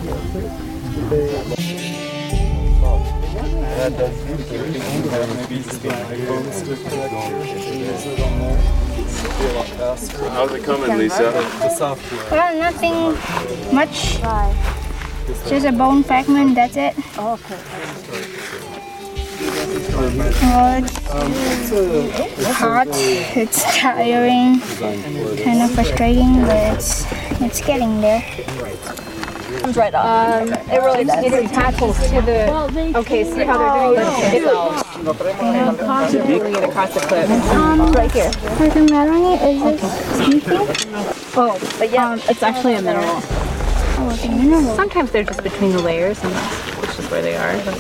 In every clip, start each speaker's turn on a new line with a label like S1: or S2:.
S1: How's it coming, Lisa?
S2: Well, nothing much. Just a bone fragment, that's it. It's hard, it's tiring, kind of frustrating, but it's getting there.
S3: Comes right off. It really does. It attaches to the. Okay, see how they're doing this? It's doing it across the clip. Right here.
S2: For the metal, is it sleeping?
S3: Oh, but yeah, it's actually a mineral.
S2: Oh, it's a mineral.
S3: Sometimes they're just between the layers, and that's just where they are. But.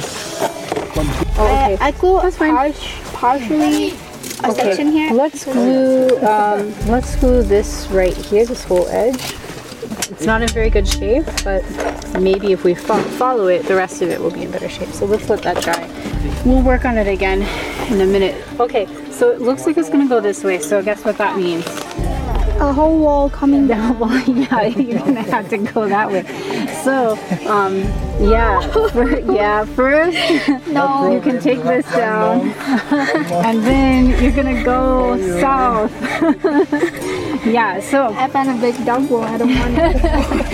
S2: Okay. I glue partially a section here.
S3: Let's glue this right here, this whole edge. It's not in very good shape, but maybe if we follow it, the rest of it will be in better shape. So let's let that dry. We'll work on it again in a minute. Okay, so it looks like it's gonna go this way, so guess what that means?
S2: A whole wall coming down.
S3: Well, yeah, you're gonna have to go that way. So, first, no, you can take this down, and then you're gonna go south. Yeah, so.
S2: I found a big dog wall, I don't want it.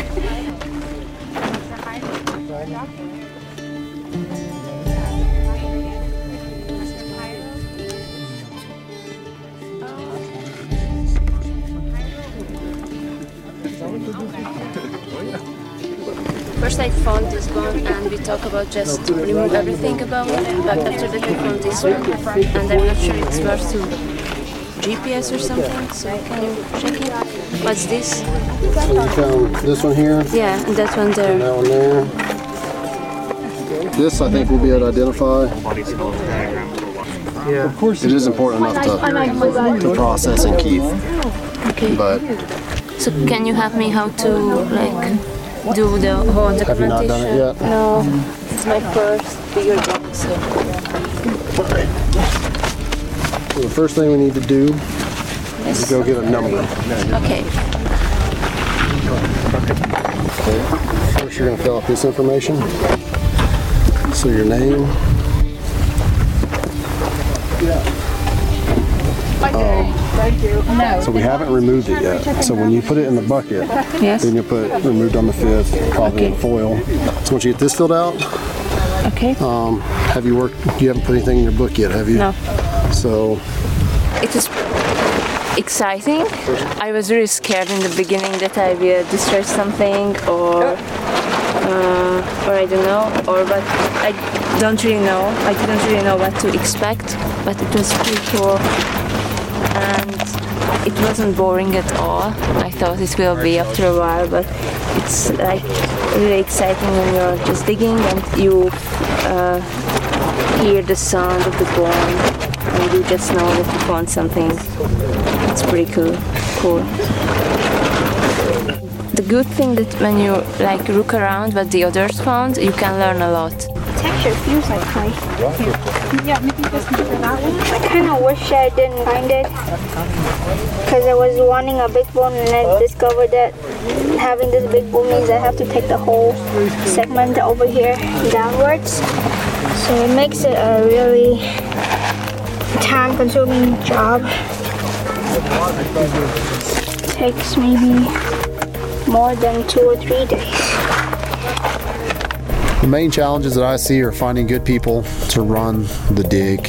S4: First I found this bone and we talk about just remove everything about it, but after that I found this one and I'm not sure it's worth to GPS or something, so can you check it? What's this?
S5: So you found this one here?
S4: Yeah, and that one there.
S5: And that one there. This I think we'll be able to identify.
S1: Yeah.
S5: Of course. It is important enough to process and keep.
S4: Okay.
S5: But
S4: so can you help me how to like do the whole documentation?
S5: have you not done it yet?
S4: No, it's my first bigger bone, so.
S5: So the first thing we need to do is go get a number.
S4: Okay.
S5: First you're going to fill out this information. So your name. So we haven't removed it yet. So when you put it in the bucket, then you'll put removed on the 5th, probably in foil. So once you get this filled out,
S4: Okay.
S5: have you worked, you haven't put anything in your book yet, have you?
S4: No.
S5: So
S4: It is exciting. I was really scared in the beginning that I will destroy something or I don't know, but I don't really know. I didn't really know what to expect, but it was pretty cool. And it wasn't boring at all. I thought it will be after a while, but it's like really exciting when you're just digging and you hear the sound of the bone and you just know that you found something. It's pretty cool. The good thing that when you like look around what the others found, you can learn a lot.
S2: Texture feels like clay. Yeah, maybe just for that one. I kind of wish I didn't find it because I was wanting a big bone and I discovered that having this big bone means I have to take the whole segment over here downwards. So it makes it a really time-consuming job. It takes maybe more than 2 or 3 days.
S5: the main challenges that I see are finding good people to run the dig.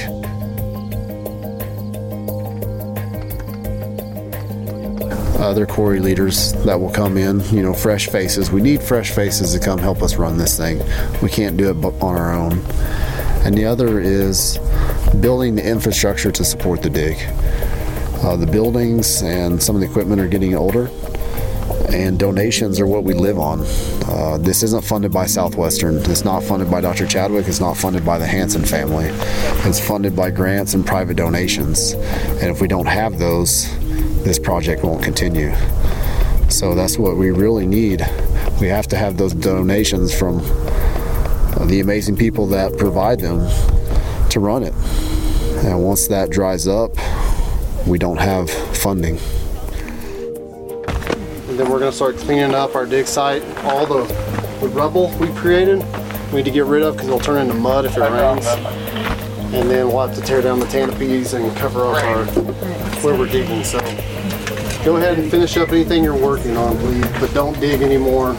S5: Other quarry leaders that will come in, you know, fresh faces. We need fresh faces to come help us run this thing. We can't do it on our own. And the other is building the infrastructure to support the dig. The buildings and some of the equipment are getting older, and donations are what we live on. This isn't funded by Southwestern. It's not funded by Dr. Chadwick. It's not funded by the Hansen family. It's funded by grants and private donations. And if we don't have those, this project won't continue. So that's what we really need. We have to have those donations from the amazing people that provide them to run it. And once that dries up, we don't have funding. And then we're going to start cleaning up our dig site. All the the rubble we created. We need to get rid of because it'll turn into mud if it rains. And then we'll have to tear down the canopies and cover up our where we're digging. So go ahead and finish up anything you're working on, please, but don't dig anymore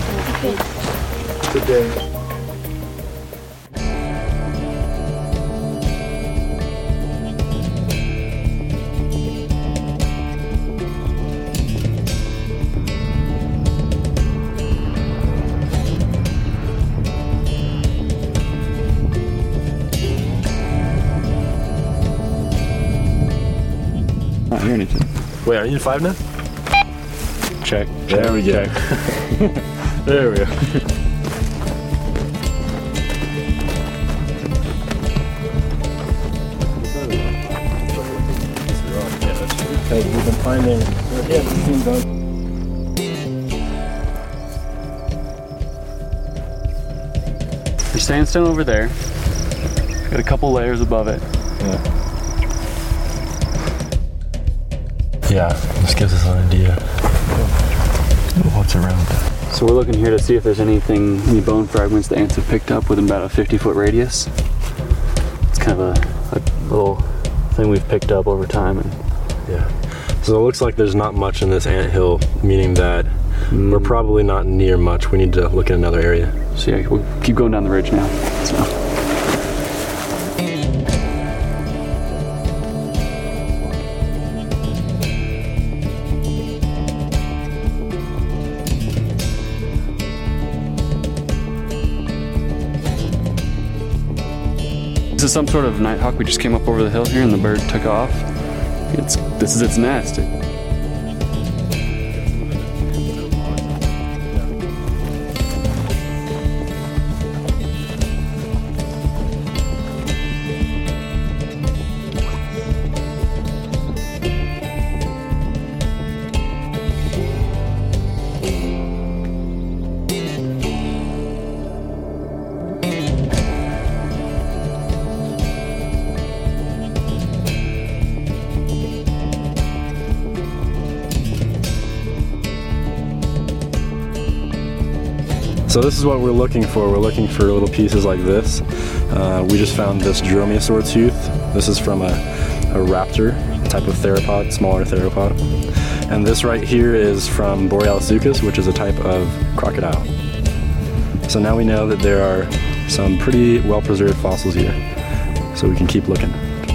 S5: today.
S1: Not hearing anything.
S6: Wait, are you in 5 now? Check. There we go. There we go. Because we've been finding,
S1: There's sandstone over there. Got a couple layers above it.
S6: Yeah, this gives us an idea of what's around that.
S1: So we're looking here to see if there's any bone fragments the ants have picked up within about a 50-foot radius. It's kind of a little thing we've picked up over time. And
S6: Yeah. So it looks like there's not much in this anthill, meaning that we're probably not near much. We need to look at another area.
S1: so yeah, we'll keep going down the ridge now. So. This is some sort of nighthawk. We just came up over the hill here and the bird took off. This is its nest.
S6: So this is what we're looking for. We're looking for little pieces like this. We just found this dromaeosaur tooth. This is from a raptor, a type of theropod, smaller theropod. And this right here is from Borealisuchus, which is a type of crocodile. So now we know that there are some pretty well-preserved fossils here. So we can keep looking.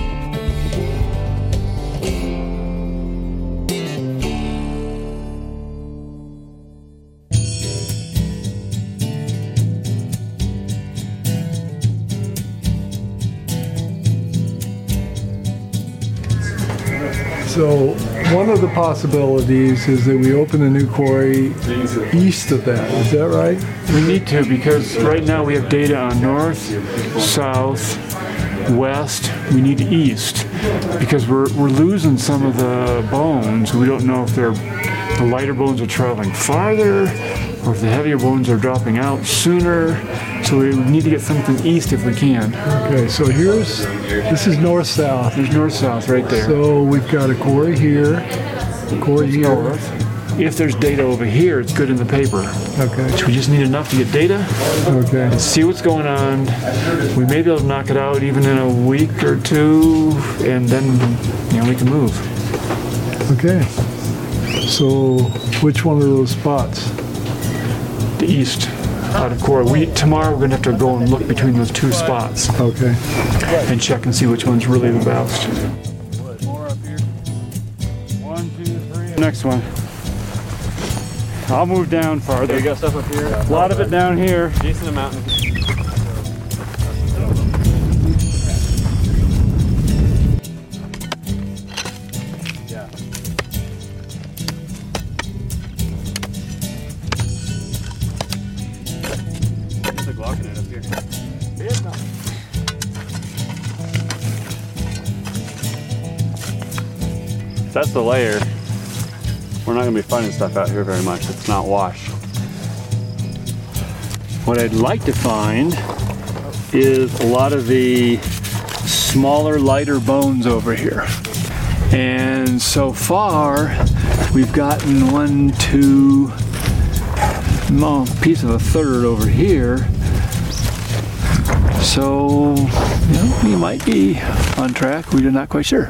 S7: So one of the possibilities is that we open a new quarry east of that. Is that right?
S8: We need to, because right now we have data on north, south, west. We need east because we're losing some of the bones. We don't know if the lighter bones are traveling farther or if the heavier bones are dropping out sooner. So we need to get something east if we can.
S7: Okay, so this is north-south.
S8: There's north-south right there.
S7: So we've got a quarry here, a quarry here.
S8: North. If there's data over here, it's good in the paper.
S7: Okay,
S8: So we just need enough to get data,
S7: okay.
S8: see what's going on. We may be able to knock it out even in a week or two, and then we can move.
S7: Okay. So which one of those spots?
S8: The east. Out of core. Tomorrow we're going to have to go and look between those two spots
S7: Okay.
S8: and check and see which one's really the best.
S1: More up here. 1, 2, 3. Next one. I'll move down farther. You got stuff up here? A lot of it down here. Decent amount. Yeah. It's like locking it up here. That's the layer. We're not going to be finding stuff out here very much. It's not washed. What I'd like to find is a lot of the smaller, lighter bones over here. And so far, we've gotten 1, 2,
S8: piece of a third over here. So, you know, we might be on track. We're not quite sure.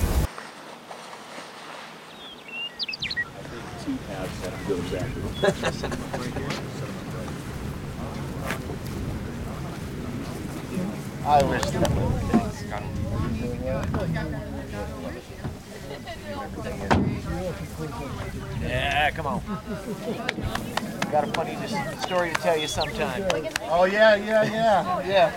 S9: I wish yeah, come on. Got a funny story to tell you sometime. Oh yeah.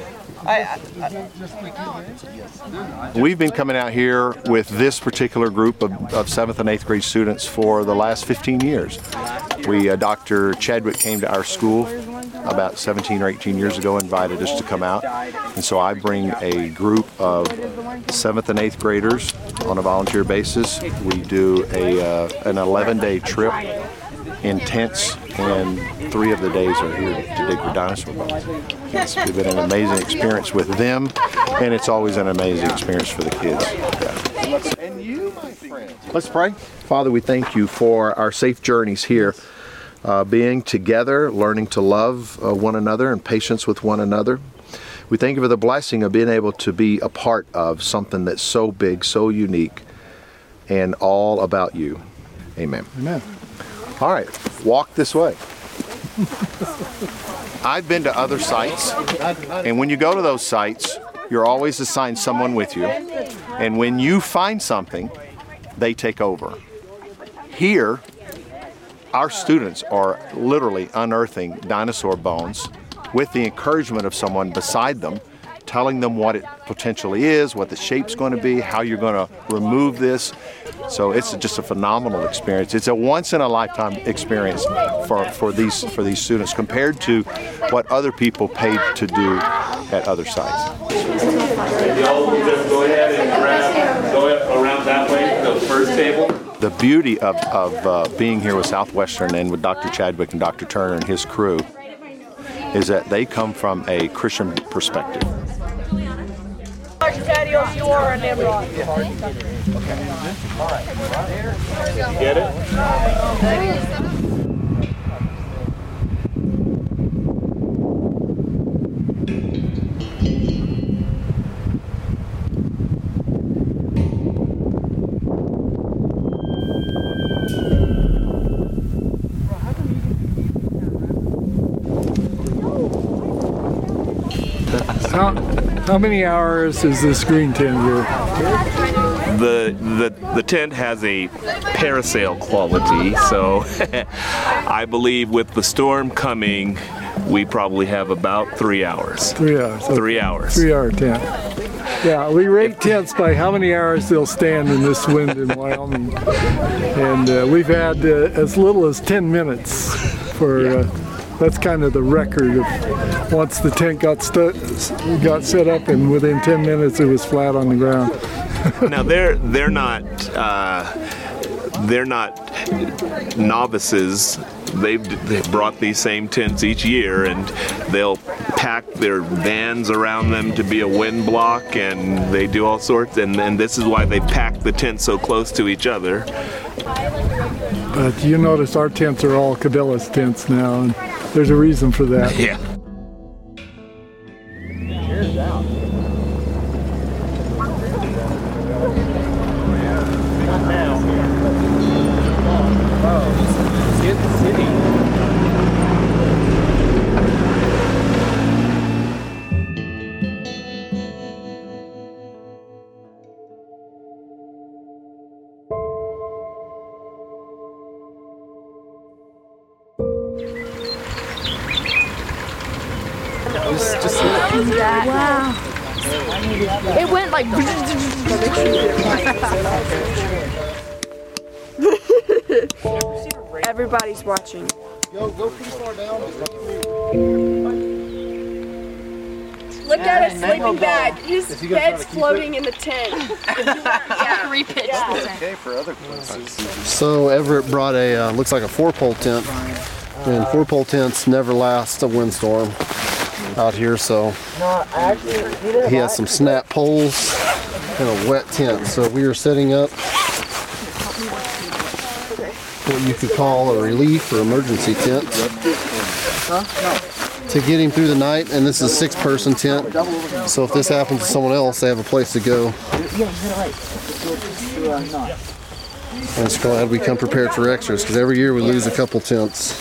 S9: We've been coming out here with this particular group of 7th and 8th grade students for the last 15 years. Dr. Chadwick came to our school about 17 or 18 years ago, invited us to come out. And so I bring a group of 7th and 8th graders on a volunteer basis. We do an 11-day trip in tents, and 3 of the days are here to dig for dinosaur bones. It's been an amazing experience with them, and it's always an amazing experience for the kids. Yeah. And you, my friend. Let's pray. Father, we thank you for our safe journeys here, being together, learning to love one another and patience with one another. We thank you for the blessing of being able to be a part of something that's so big, so unique, and all about you. Amen.
S7: Amen.
S9: All right, walk this way. I've been to other sites, and when you go to those sites, you're always assigned someone with you, and when you find something, they take over. Here, our students are literally unearthing dinosaur bones with the encouragement of someone beside them, telling them what it potentially is, what the shape's going to be, how you're going to remove this. So it's just a phenomenal experience. It's a once-in-a-lifetime experience for these students compared to what other people paid to do at other sites.
S10: Y'all just go ahead and go around that way, the first table.
S9: The beauty of being here with Southwestern and with Dr. Chadwick and Dr. Turner and his crew is that they come from a Christian perspective.
S10: Patios you are on Nimrod. Get it?
S7: How many hours is this green tent here?
S10: The tent has a parasail quality, so I believe with the storm coming, we probably have about 3 hours.
S7: 3 hours. Okay.
S10: 3 hours.
S7: 3 hour tent. Yeah, we rate tents by how many hours they'll stand in this wind in Wyoming. And we've had as little as 10 minutes for, that's kind of the record of once the tent got set up and within 10 minutes it was flat on the ground.
S10: Now they're not novices. They've brought these same tents each year, and they'll pack their vans around them to be a wind block, and they do all sorts. And this is why they pack the tents so close to each other.
S7: But you notice our tents are all Cabela's tents now, and there's a reason for that.
S10: Yeah.
S9: Cheers out. Not now. Oh, it's in the city.
S2: Wow. It went like.
S11: Everybody's watching.
S9: Go pretty far down.
S11: Look at his sleeping bag. His bed's floating in the tent. Yeah.
S2: Repitch the tent.
S9: Okay for other places.
S5: So Everett brought a, looks like a 4-pole tent, and 4-pole tents never last a windstorm out here, so he has some snap poles and a wet tent. So we are setting up what you could call a relief or emergency tent to get him through the night. And this is a 6-person tent, so if this happens to someone else, they have a place to go. I'm just glad we come prepared for extras, because every year we lose a couple tents.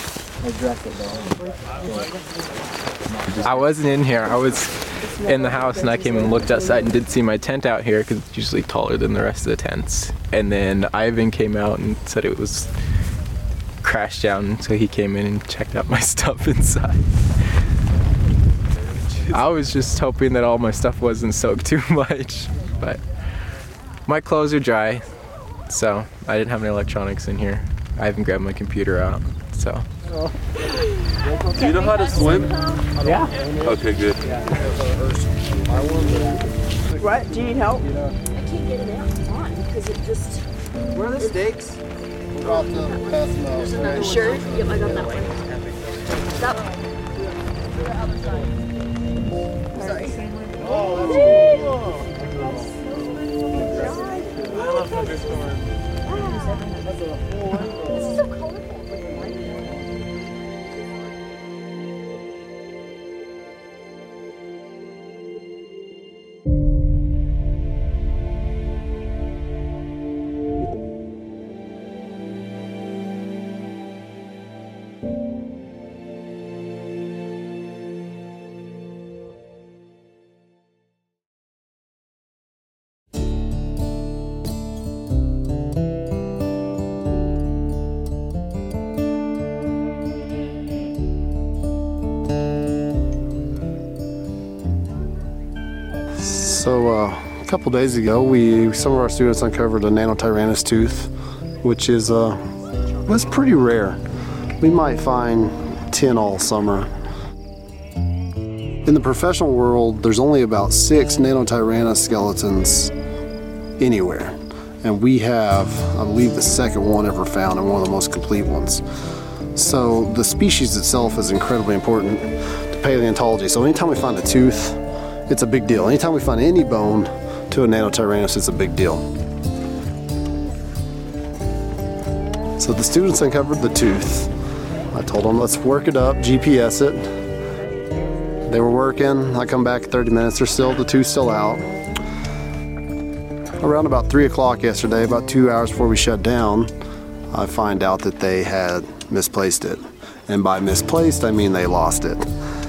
S12: I wasn't in here. I was in the house, and I came and looked outside and did see my tent out here because it's usually taller than the rest of the tents. And then Ivan came out and said it was crashed down, so he came in and checked out my stuff inside. I was just hoping that all my stuff wasn't soaked too much, but my clothes are dry, so I didn't have any electronics in here. I haven't grabbed my computer out, so.
S13: Do you know how to swim?
S12: Yeah.
S13: Okay, good.
S11: What? Do you need help?
S14: I can't get it out on because it just.
S5: Where are the stakes?
S14: You sure? Yep, I got that one. Stop. Sorry. This is so colorful.
S5: So a couple days ago, some of our students uncovered a Nanotyrannus tooth, which is was pretty rare. We might find 10 all summer. In the professional world, there's only about 6 Nanotyrannus skeletons anywhere, and we have, I believe, the second one ever found and one of the most complete ones. So the species itself is incredibly important to paleontology. So anytime we find a tooth, it's a big deal. Anytime we find any bone to a Nanotyrannus, it's a big deal. So the students uncovered the tooth. I told them, let's work it up, GPS it. They were working. I come back 30 minutes, the tooth's still out. Around about 3 o'clock yesterday, about 2 hours before we shut down, I find out that they had misplaced it. And by misplaced, I mean they lost it.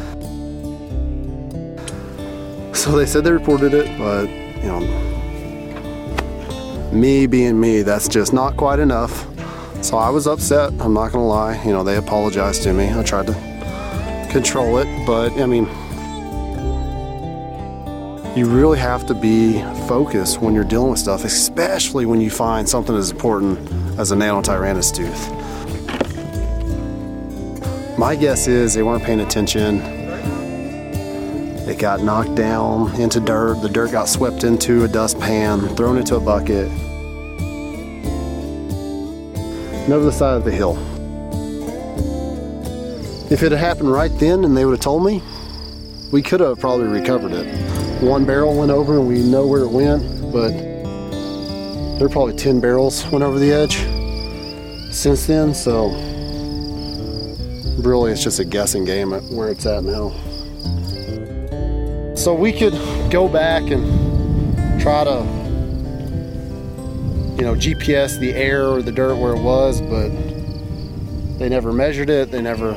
S5: So they said they reported it, but you know, me being me, that's just not quite enough. So I was upset, I'm not gonna lie. You know, they apologized to me. I tried to control it, but I mean, you really have to be focused when you're dealing with stuff, especially when you find something as important as a Nanotyrannus tooth. My guess is they weren't paying attention. It got knocked down into dirt. The dirt got swept into a dustpan, thrown into a bucket, and over the side of the hill. If it had happened right then and they would have told me, we could have probably recovered it. One barrel went over and we know where it went, but there are probably 10 barrels went over the edge since then, so really it's just a guessing game at where it's at now. So we could go back and try to, you know, GPS the air or the dirt where it was, but they never measured it. They never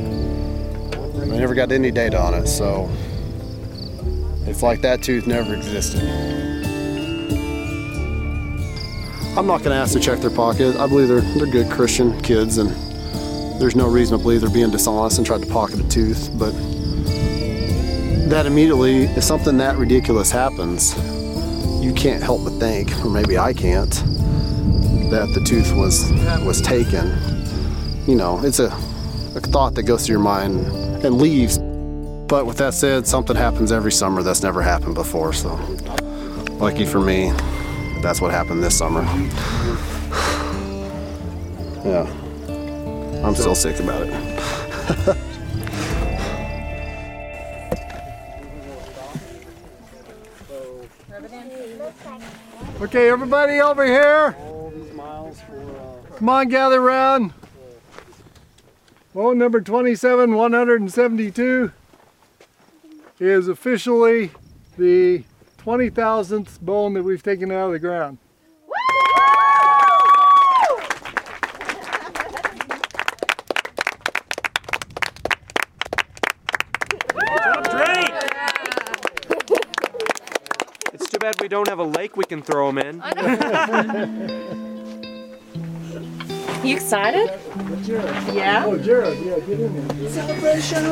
S5: got any data on it. So it's like that tooth never existed. I'm not going to ask to check their pocket. I believe they're good Christian kids, and there's no reason to believe they're being dishonest and tried to pocket a tooth. But that immediately, if something that ridiculous happens, you can't help but think, or maybe I can't, that the tooth was taken. You know, it's a thought that goes through your mind and leaves. But with that said, something happens every summer that's never happened before. So lucky for me, that's what happened this summer. Yeah, I'm still sick about it.
S7: Okay, everybody over here. Come on, gather round. Bone number 27,172 is officially the 20,000th bone that we've taken out of the ground.
S15: It's too bad we don't have a lake we can throw them in.
S11: You excited? Yeah.
S7: Oh, Jared, yeah, get in there.
S11: Celebration.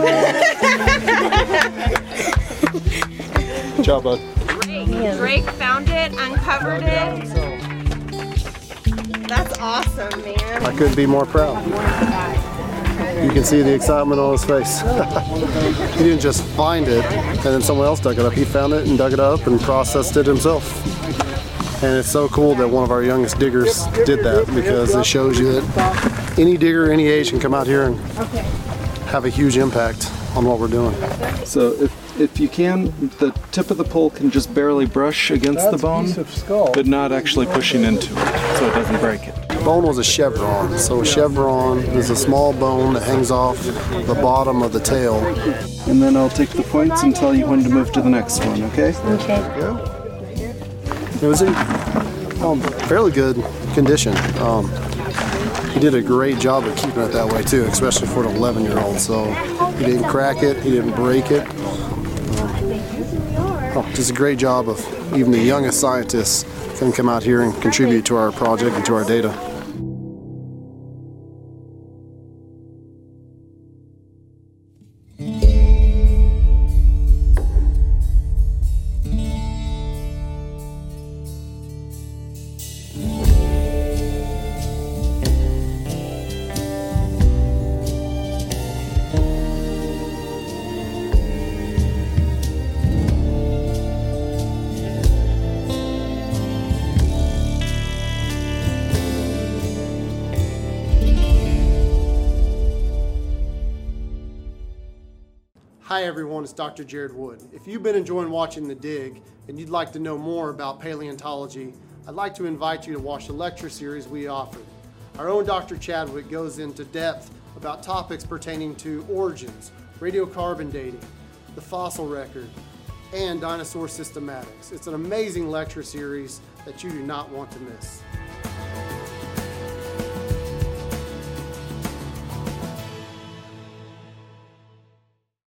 S5: Good job, bud.
S11: Drake found it, uncovered it. That's awesome, man.
S5: I couldn't be more proud. You can see the excitement on his face. He didn't just find it and then someone else dug it up. He found it and dug it up and processed it himself. And it's so cool that one of our youngest diggers did that, because it shows you that any digger, any age can come out here and have a huge impact on what we're doing.
S16: So if you can, the tip of the pole can just barely brush against the bone, but not actually pushing into it, so it doesn't break it.
S5: The bone was a chevron. So a chevron is a small bone that hangs off the bottom of the tail.
S16: And then I'll take the points and tell you when to move to the next one, okay?
S5: Okay. It was in fairly good condition. He did a great job of keeping it that way too, especially for an 11-year-old. So he didn't crack it, he didn't break it. Just a great job of even the youngest scientists can come out here and contribute to our project and to our data. Hi everyone, it's Dr. Jared Wood. If you've been enjoying watching The Dig and you'd like to know more about paleontology, I'd like to invite you to watch the lecture series we offer. Our own Dr. Chadwick goes into depth about topics pertaining to origins, radiocarbon dating, the fossil record, and dinosaur systematics. It's an amazing lecture series that you do not want to miss.